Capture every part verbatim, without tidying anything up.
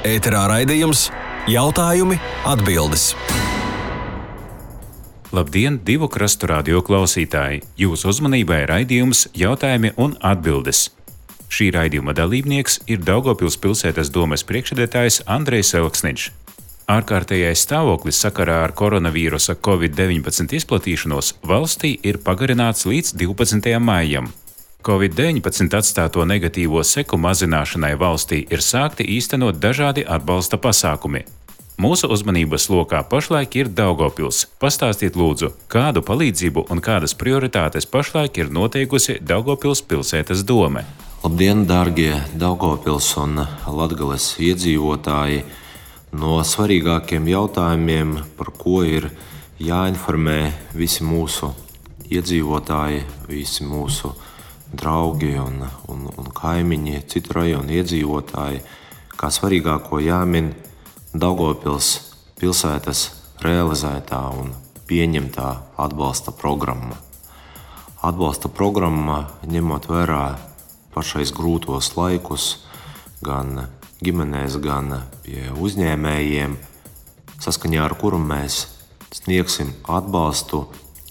Ēterā raidījums Jautājumi, atbildes. Labdien, divu krastu radio klausītāji! Jūsu uzmanībai raidījums Jautājumi un atbildes. Šī raidījuma dalībnieks ir Daugavpils pilsētas domes priekšsēdētājs Andrejs Elksniņš. Ārkārtējais stāvoklis sakarā ar koronavīrusa covid deviņpadsmit izplatīšanos valstī ir pagarināts līdz divpadsmitajam maijam. covid deviņpadsmit atstāto negatīvo seku mazināšanai valstī ir sākti īstenot dažādi atbalsta pasākumi. Mūsu uzmanības lokā pašlaik ir Daugavpils. Pastāstiet lūdzu, kādu palīdzību un kādas prioritātes pašlaik ir noteikusi Daugavpils pilsētas dome. Labdien, dārgie Daugavpils un Latgales iedzīvotāji! No svarīgākiem jautājumiem, par ko ir jāinformē visi mūsu iedzīvotāji, visi mūsu draugi un, un, un kaimiņi, citu rajonu iedzīvotāji, kā svarīgāko jāmin Daugavpils pilsētas realizētā un pieņemtā atbalsta programma. Atbalsta programma, ņemot vērā pašais grūtos laikus, gan ģimenēs, gan pie uzņēmējiem, saskaņā ar kuru mēs sniegsim atbalstu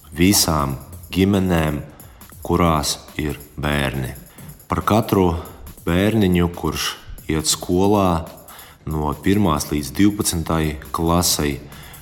visām ģimenēm, kurās ir bērni. Par katru bērniņu, kurš iet skolā no pirmās līdz divpadsmitajai klasei,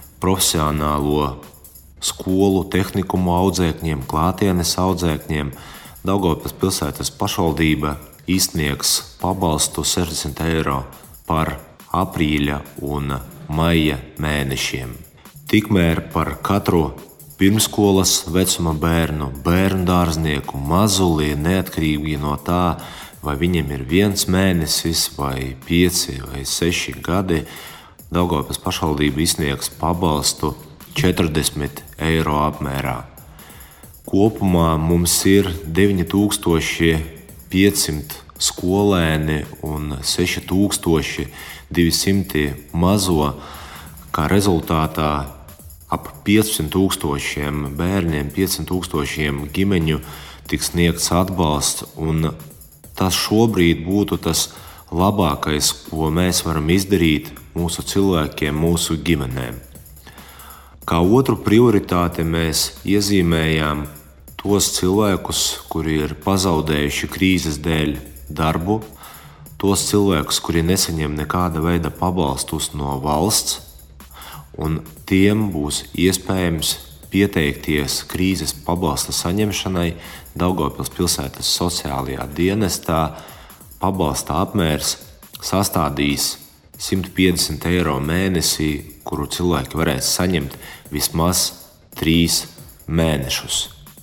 profesionālo skolu tehnikumu audzēkņiem, klātienes audzēkņiem, Daugavpils pilsētas pašvaldība izsniegs pabalstu sešdesmit eiro par aprīļa un maija mēnešiem. Tikmēr par katru pirmskolas vecuma bērnu, bērnu dārznieku, mazuli, neatkarīgi no tā, vai viņiem ir viens mēnesis, vai pieci, vai seši gadi, Daugavpils pašvaldība izsniegs pabalstu četrdesmit eiro apmērā. Kopumā mums ir deviņi tūkstoši piecsimt skolēni un seši tūkstoši divi simti mazo, kā rezultātā ap piecsimt tūkstošiem bērniem, piecsimt tūkstošiem ģimeņu tiks sniegts atbalsts, un tas šobrīd būtu tas labākais, ko mēs varam izdarīt mūsu cilvēkiem, mūsu ģimenēm. Kā otru prioritāti mēs iezīmējām tos cilvēkus, kuri ir pazaudējuši krīzes dēļ darbu, tos cilvēkus, kuri nesaņem nekāda veida pabalstus no valsts, un tiem būs iespējams pieteikties krīzes pabalsta saņemšanai Daugavpils pilsētas sociālajā dienestā. Pabalsta apmērs sastādīs simt piecdesmit eiro mēnesī, kuru cilvēki varēs saņemt vismaz trīs mēnešus.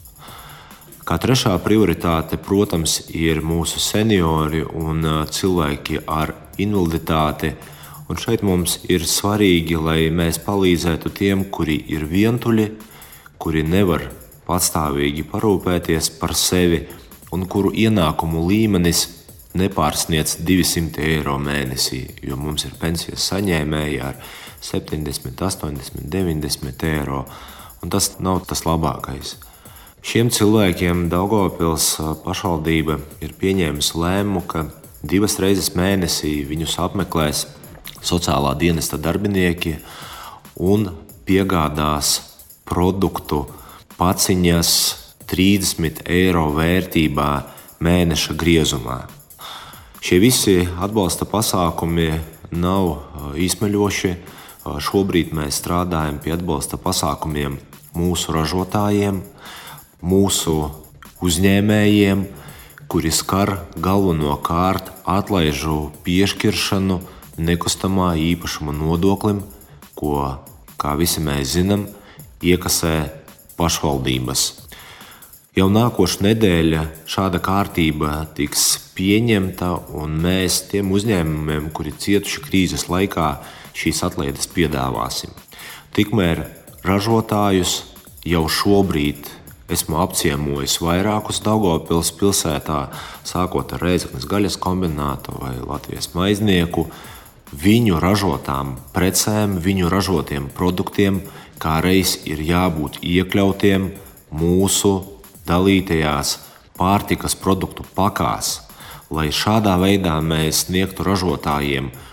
Kā trešā prioritāte, protams, ir mūsu seniori un cilvēki ar invaliditāti. Un šeit mums ir svarīgi, lai mēs palīdzētu tiem, kuri ir vientuļi, kuri nevar patstāvīgi parūpēties par sevi un kuru ienākumu līmenis nepārsniedz divsimt eiro mēnesī, jo mums ir pensijas saņēmēji ar septiņdesmit, astoņdesmit, deviņdesmit eiro, un tas nav tas labākais. Šiem cilvēkiem Daugavpils pašvaldība ir pieņēmusi lēmumu, ka divas reizes mēnesī viņus apmeklēs sociālā dienesta darbinieki un piegādās produktu paciņas trīsdesmit eiro vērtībā mēneša griezumā. Šie visi atbalsta pasākumi nav izsmeļoši. Šobrīd mēs strādājam pie atbalsta pasākumiem mūsu ražotājiem, mūsu uzņēmējiem, kuri skar galvenokārt atlaižu piešķiršanu nekustamā īpašuma nodoklim, ko, kā visi mēs zinām, iekasē pašvaldības. Jau nākošu nedēļa šāda kārtība tiks pieņemta, un mēs tiem uzņēmumiem, kuri cietuši krīzes laikā, šīs atlaides piedāvāsim. Tikmēr ražotājus jau šobrīd esmu apciemojis vairākus Daugavpils pilsētā, sākot ar Rēzeknes gaļas kombinātu vai Latvijas maiznieku, viņu ražotām precēm, viņu ražotiem produktiem, kā reiz ir jābūt iekļautiem mūsu dalītajās pārtikas produktu pakās, lai šādā veidā mēs sniegtu ražotājiem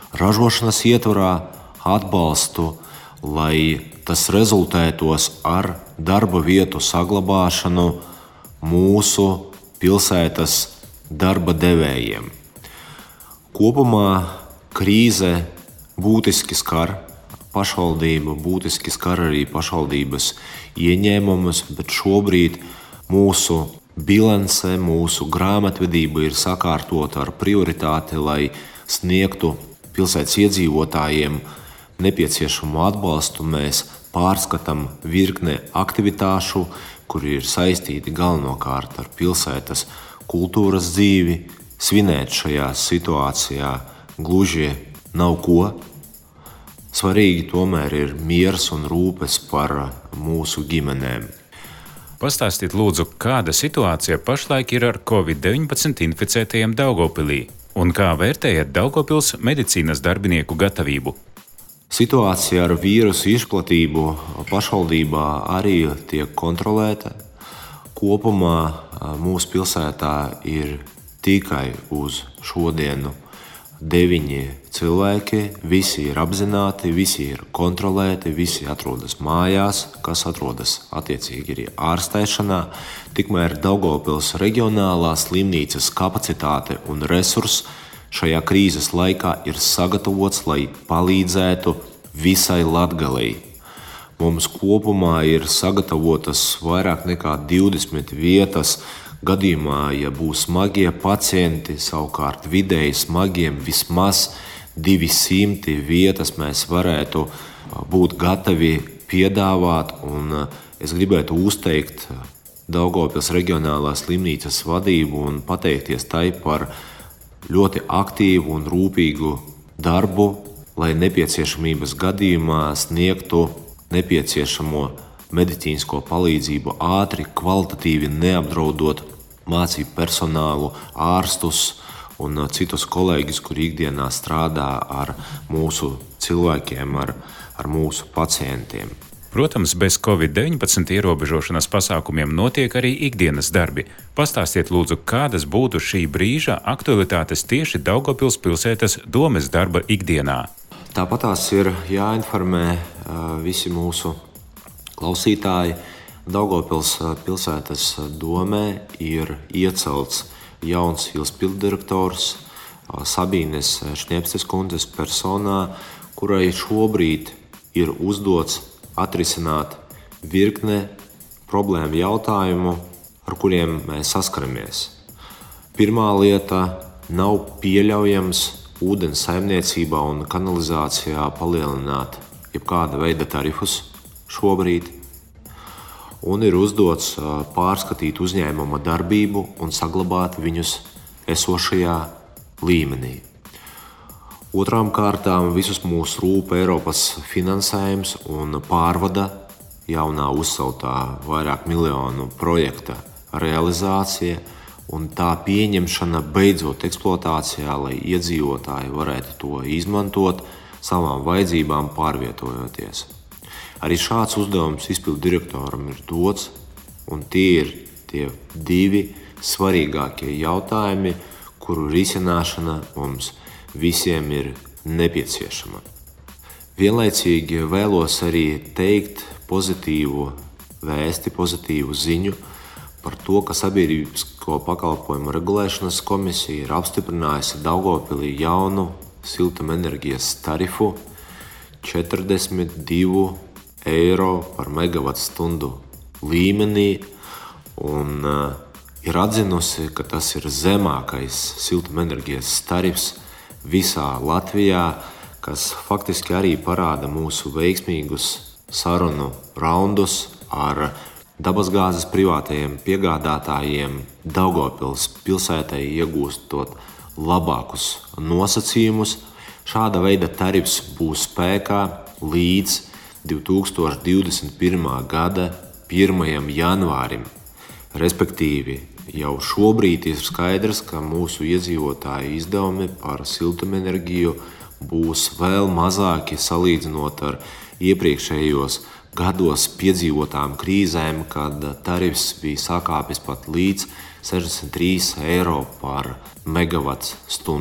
ražošanas ietvarā atbalstu, lai tas rezultētos ar darba vietu saglabāšanu mūsu pilsētas darba devējiem. Kopumā krīze būtiski skar pašvaldību, būtiski skar arī pašvaldības ieņēmumus, bet šobrīd mūsu bilance, mūsu grāmatvedība ir sakārtota ar prioritāti, lai sniegtu pilsētas iedzīvotājiem nepieciešamo atbalstu. Mēs pārskatām virkne aktivitāšu, kuri ir saistīti galvenokārt ar pilsētas kultūras dzīvi. Svinēt šajā situācijā gluži nav ko. Svarīgi tomēr ir miers un rūpes par mūsu ģimenēm. Pastāstiet lūdzu, kāda situācija pašlaik ir ar covid deviņpadsmit inficētajiem Daugavpilī un kā vērtējat Daugavpils medicīnas darbinieku gatavību? Situācija ar vīrusu izplatību pašvaldībā arī tiek kontrolēta. Kopumā mūsu pilsētā ir tikai uz šodienu deviņi cilvēki. Visi ir apzināti, visi ir kontrolēti, visi atrodas mājās, kas atrodas attiecīgi arī ārstēšanā. Tikmēr Daugavpils reģionālā slimnīcas kapacitāte un resurss šajā krīzes laikā ir sagatavots, lai palīdzētu visai Latgalei. Mums kopumā ir sagatavotas vairāk nekā divdesmit vietas gadījumā, ja būs smagie pacienti, savukārt vidēji smagiem vismaz divi simti vietas mēs varētu būt gatavi piedāvāt. Un es gribētu uzteikt Daugavpils reģionālās slimnīcas vadību un pateikties tai par ļoti aktīvu un rūpīgu darbu, lai nepieciešamības gadījumā sniegtu nepieciešamo medicīnisko palīdzību ātri, kvalitatīvi, neapdraudot mācību personālu, ārstus un citus kolēģus, kuri ikdienā strādā ar mūsu cilvēkiem, ar, ar mūsu pacientiem. Protams, bez covid deviņpadsmit ierobežošanas pasākumiem notiek arī ikdienas darbi. Pastāstiet lūdzu, kādas būtu šī brīža aktualitātes tieši Daugavpils pilsētas domes darba ikdienā? Tāpat tās ir jāinformē visi mūsu klausītāji. Daugavpils pilsētas domē ir iecelts jauns izpilddirektors Sabīnes Šņepstes kundzes personā, kurai šobrīd ir uzdots atrisināt virkne problēmu jautājumu, ar kuriem mēs saskaramies. Pirmā lieta – nav pieļaujams ūdens saimniecībā un kanalizācijā palielināt jebkāda veida tarifus šobrīd. Un ir uzdots pārskatīt uzņēmuma darbību un saglabāt viņus esošajā līmenī. Otrām kārtām visus mūsu rūp Eiropas finansējums un pārvada jaunā uzceltā vairāk miljonu projekta realizācija un tā pieņemšana beidzot eksploatācijā, lai iedzīvotāji varētu to izmantot savām vajadzībām pārvietojoties. Arī šāds uzdevums izpildu direktoram ir dots, un tie ir tie divi svarīgākie jautājumi, kuru risināšana mums visiem ir nepieciešama. Vienlaicīgi vēlos arī teikt pozitīvu vēsti, pozitīvu ziņu par to, ka Sabiedrisko pakalpojumu regulēšanas komisija ir apstiprinājusi Daugavpilī jaunu siltumenerģijas tarifu četrdesmit divi eiro par megavatstundu līmenī un uh, ir atzinusi, ka tas ir zemākais siltumenerģijas tarifs visā Latvijā, kas faktiski arī parāda mūsu veiksmīgus sarunu raundus ar dabasgāzes privātajiem piegādātājiem, Daugavpils pilsētai iegūstot labākus nosacījumus. Šāda veida tarifs būs spēkā līdz divi tūkstoši divdesmit pirmā gada pirmajam janvārim. Respektīvi, jau šobrīd ir skaidrs, ka mūsu iedzīvotāju izdevumi par siltumenerģiju būs vēl mazāki salīdzinot ar iepriekšējos gados piedzīvotām krīzēm, kad tarifs bija sakāpis pat līdz sešdesmit trīs eiro par megavats stundu.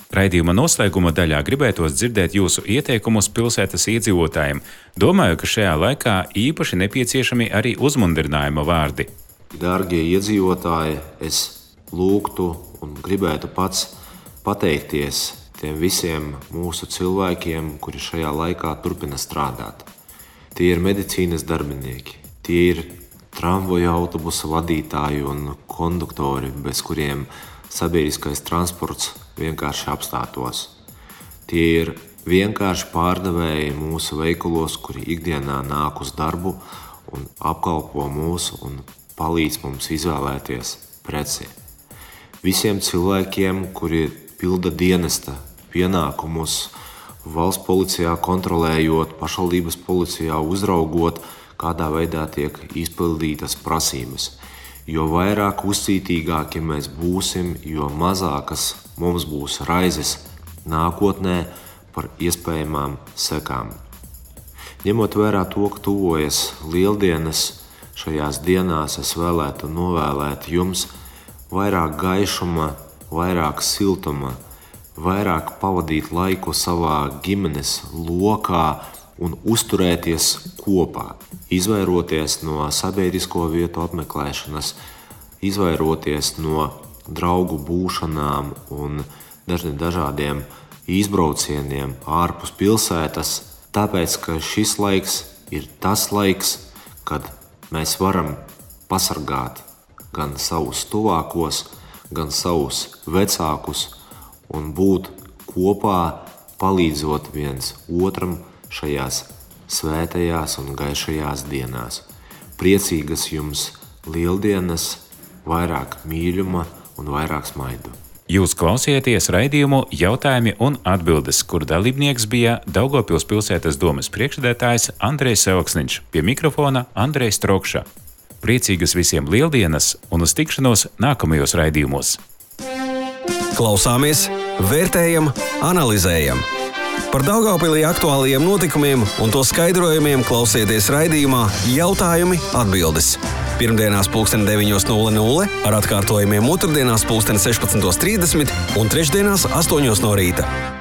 Raidījuma noslēguma daļā gribētos dzirdēt jūsu ieteikumus pilsētas iedzīvotājiem. Domāju, ka šajā laikā īpaši nepieciešami arī uzmundrinājuma vārdi. Dārgie iedzīvotāji, es lūgtu un gribētu pats pateikties tiem visiem mūsu cilvēkiem, kuri šajā laikā turpina strādāt. Tie ir medicīnas darbinieki, tie ir tramvaju autobusu vadītāji un konduktori, bez kuriem sabiedriskais transports vienkārši apstātos. Tie ir vienkārši pārdevēji mūsu veikalos, kuri ikdienā nāk uz darbu un apkalpo mūs un palīdz mums izvēlēties preci. Visiem cilvēkiem, kuri pilda dienesta pienākumus, valsts policijā kontrolējot, pašvaldības policijā uzraugot, kādā veidā tiek izpildītas prasības. Jo vairāk uzcītīgāki mēs būsim, jo mazākas mums būs raizes nākotnē par iespējamām sekām. Ņemot vērā to, ka tuvojas lieldienas, šajās dienās es vēlētu novēlēt jums vairāk gaišuma, vairāk siltuma, vairāk pavadīt laiku savā ģimenes lokā un uzturēties kopā, izvairoties no sabiedrisko vietu apmeklēšanas, izvairoties no draugu būšanām un dažādiem izbraucieniem ārpus pilsētas, tāpēc, ka šis laiks ir tas laiks, kad mēs varam pasargāt gan savus tuvākos, gan savus vecākus un būt kopā, palīdzot viens otram šajās svētajās un gaišajās dienās. Priecīgas jums lieldienas, vairāk mīļuma un vairāk smaidu. Jūs klausieties raidījumu Jautājumi un atbildes, kur dalībnieks bija Daugavpils pilsētas domes priekšsēdētājs Andrejs Elksniņš, pie mikrofona Andrejs Trokša. Priecīgas visiem lieldienas un uz tikšanos nākamajos raidījumos. Klausāmies, vērtējam, analizējam. Par Daugavpilī aktuālajiem notikumiem un to skaidrojumiem klausieties raidījumā Jautājumi atbildes. Pirmdienās pulksten deviņos nulle nulle, ar atkārtojumiem otrdienās pulksten sešpadsmitos trīsdesmit un trešdienās astoņos no rīta.